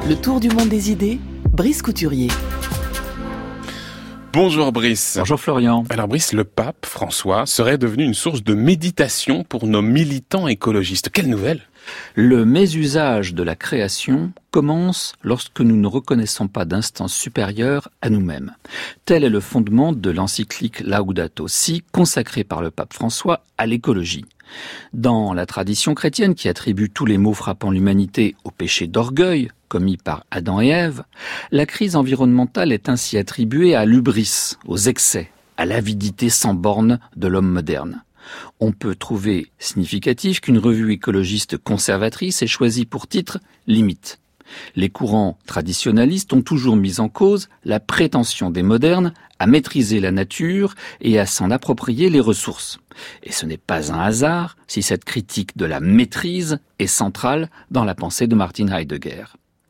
Le tour du monde des idées, Brice Couturier. Bonjour Brice. Bonjour Florian. Alors Brice, le pape François serait devenu une source de méditation pour nos militants écologistes. Quelle nouvelle ? Le mésusage de la création commence lorsque nous ne reconnaissons pas d'instance supérieure à nous-mêmes. Tel est le fondement de l'encyclique Laudato Si, consacrée par le pape François à l'écologie. Dans la tradition chrétienne qui attribue tous les maux frappant l'humanité au péché d'orgueil commis par Adam et Ève, la crise environnementale est ainsi attribuée à l'hubris, aux excès, à l'avidité sans borne de l'homme moderne. On peut trouver significatif qu'une revue écologiste conservatrice ait choisi pour titre « Limite ». Les courants traditionnalistes ont toujours mis en cause la prétention des modernes à maîtriser la nature et à s'en approprier les ressources. Et ce n'est pas un hasard si cette critique de la maîtrise est centrale dans la pensée de Martin Heidegger.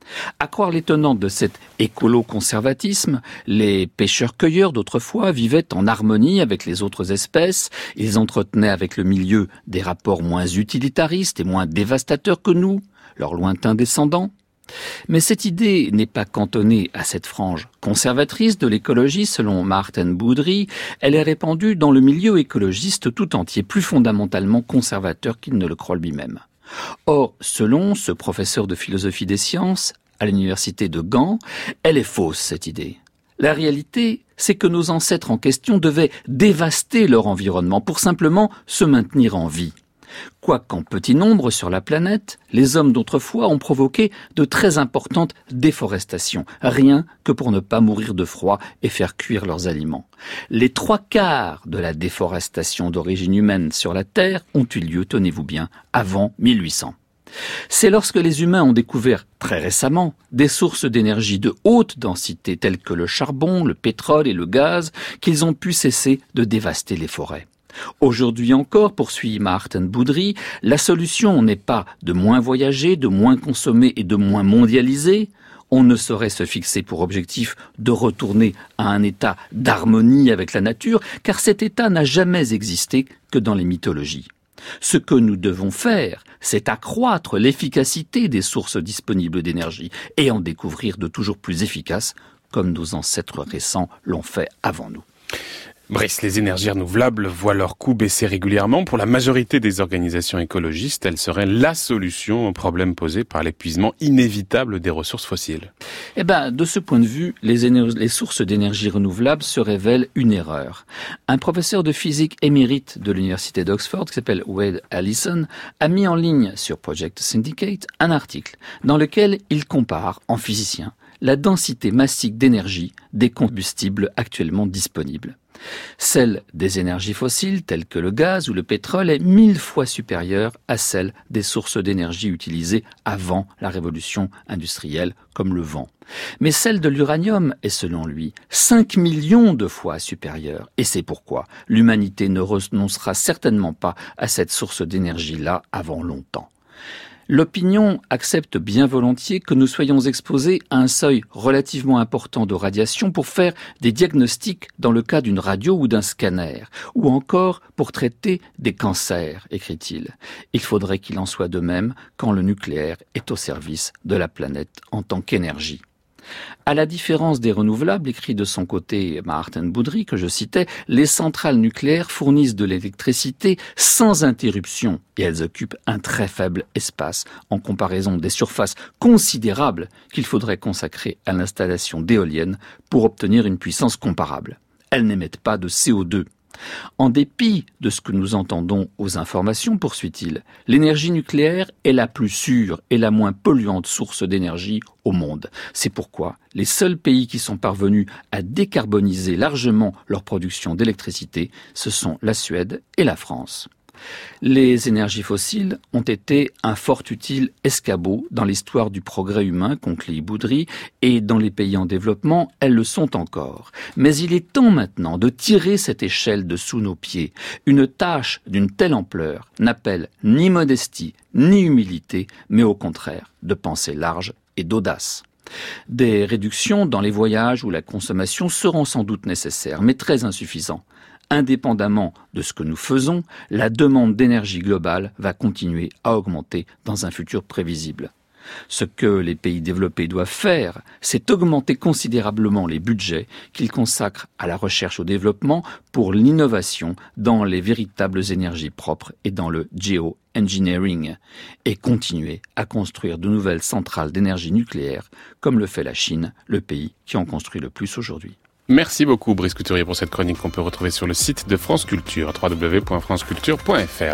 À croire les tenantes de cet écolo-conservatisme, les pêcheurs-cueilleurs d'autrefois vivaient en harmonie avec les autres espèces, ils entretenaient avec le milieu des rapports moins utilitaristes et moins dévastateurs que nous, leurs lointains descendants. Mais cette idée n'est pas cantonnée à cette frange conservatrice de l'écologie selon Maarten Boudry, elle est répandue dans le milieu écologiste tout entier, plus fondamentalement conservateur qu'il ne le croit lui-même. Or, selon ce professeur de philosophie des sciences à l'université de Gand, elle est fausse cette idée. La réalité, c'est que nos ancêtres en question devaient dévaster leur environnement pour simplement se maintenir en vie. Quoiqu'en petit nombre sur la planète, les hommes d'autrefois ont provoqué de très importantes déforestations, rien que pour ne pas mourir de froid et faire cuire leurs aliments. Les 3/4 de la déforestation d'origine humaine sur la Terre ont eu lieu, tenez-vous bien, avant 1800. C'est lorsque les humains ont découvert, très récemment, des sources d'énergie de haute densité telles que le charbon, le pétrole et le gaz, qu'ils ont pu cesser de dévaster les forêts. Aujourd'hui encore, poursuit Maarten Boudry, la solution n'est pas de moins voyager, de moins consommer et de moins mondialiser. On ne saurait se fixer pour objectif de retourner à un état d'harmonie avec la nature, car cet état n'a jamais existé que dans les mythologies. Ce que nous devons faire, c'est accroître l'efficacité des sources disponibles d'énergie et en découvrir de toujours plus efficaces, comme nos ancêtres récents l'ont fait avant nous. Brice, les énergies renouvelables voient leur coût baisser régulièrement. Pour la majorité des organisations écologistes, elles seraient la solution au problème posé par l'épuisement inévitable des ressources fossiles. De ce point de vue, les sources d'énergie renouvelables se révèlent une erreur. Un professeur de physique émérite de l'université d'Oxford, qui s'appelle Wade Allison, a mis en ligne sur Project Syndicate un article dans lequel il compare, en physicien, la densité massique d'énergie des combustibles actuellement disponibles. Celle des énergies fossiles, telles que le gaz ou le pétrole, est 1000 fois supérieure à celle des sources d'énergie utilisées avant la révolution industrielle, comme le vent. Mais celle de l'uranium est, selon lui, 5 millions de fois supérieure. Et c'est pourquoi l'humanité ne renoncera certainement pas à cette source d'énergie-là avant longtemps. L'opinion accepte bien volontiers que nous soyons exposés à un seuil relativement important de radiation pour faire des diagnostics dans le cas d'une radio ou d'un scanner, ou encore pour traiter des cancers, écrit-il. Il faudrait qu'il en soit de même quand le nucléaire est au service de la planète en tant qu'énergie. À la différence des renouvelables, écrit de son côté Maarten Boudry, que je citais, les centrales nucléaires fournissent de l'électricité sans interruption et elles occupent un très faible espace en comparaison des surfaces considérables qu'il faudrait consacrer à l'installation d'éoliennes pour obtenir une puissance comparable. Elles n'émettent pas de CO2. En dépit de ce que nous entendons aux informations, poursuit-il, l'énergie nucléaire est la plus sûre et la moins polluante source d'énergie au monde. C'est pourquoi les seuls pays qui sont parvenus à décarboniser largement leur production d'électricité, ce sont la Suède et la France. Les énergies fossiles ont été un fort utile escabeau dans l'histoire du progrès humain, conclut Boudry, et dans les pays en développement, elles le sont encore. Mais il est temps maintenant de tirer cette échelle de sous nos pieds. Une tâche d'une telle ampleur n'appelle ni modestie, ni humilité, mais au contraire de pensée large et d'audace. Des réductions dans les voyages ou la consommation seront sans doute nécessaires, mais très insuffisants. Indépendamment de ce que nous faisons, la demande d'énergie globale va continuer à augmenter dans un futur prévisible. Ce que les pays développés doivent faire, c'est augmenter considérablement les budgets qu'ils consacrent à la recherche au développement pour l'innovation dans les véritables énergies propres et dans le geoengineering, et continuer à construire de nouvelles centrales d'énergie nucléaire, comme le fait la Chine, le pays qui en construit le plus aujourd'hui. Merci beaucoup Brice Couturier pour cette chronique qu'on peut retrouver sur le site de France Culture, www.franceculture.fr.